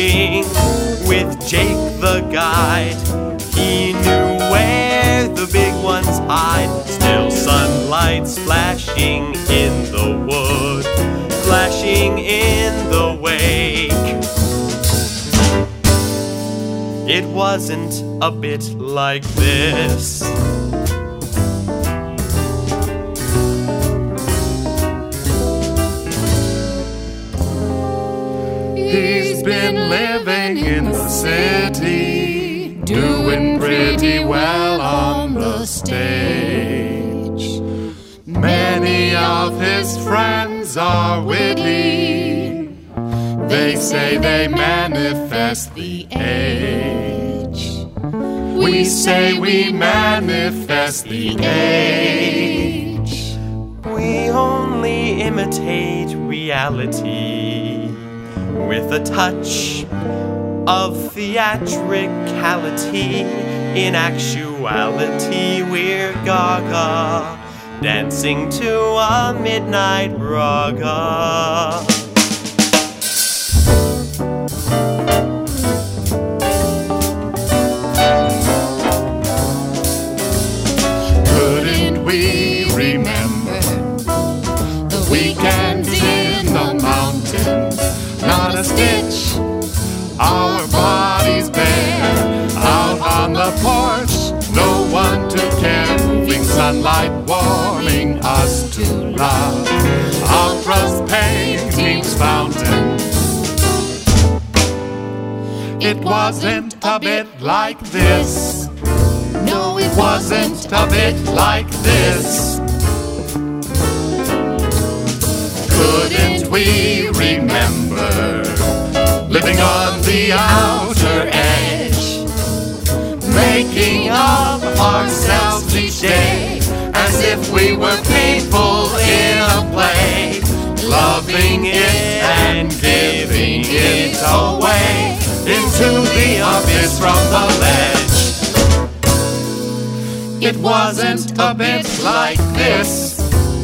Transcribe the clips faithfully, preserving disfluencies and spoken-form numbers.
walking with Jake the guide. He knew where the big ones hide. Still sunlight splashing in the wood, flashing in the wake. It wasn't a bit like this. He's been living in the city, doing pretty well on the stage. Many of his friends are witty. They say they manifest the age. We say we manifest the age. We only imitate reality with a touch of theatricality. In actuality, we're Gaga, dancing to a midnight raga. Couldn't we remember the weekends in the mountains? Not a stitch, our bodies bare, out on the porch, no one to care, moving sunlight warming us to love, operas, paintings, fountains. It wasn't a bit like this. No, it wasn't a bit like this. Couldn't we remember living on the outer edge, making of ourselves each day as if we were people in a play, loving it and giving it away into the abyss from the ledge? It wasn't a bit like this.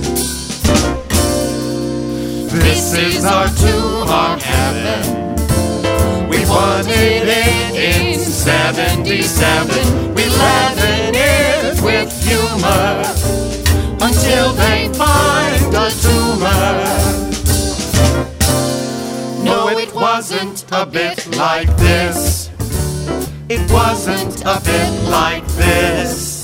This is our tomb, our heaven. We wanted it in seventy-seven. We leaven it with humor until they find a tumor. No, it wasn't a bit like this. It wasn't a bit like this.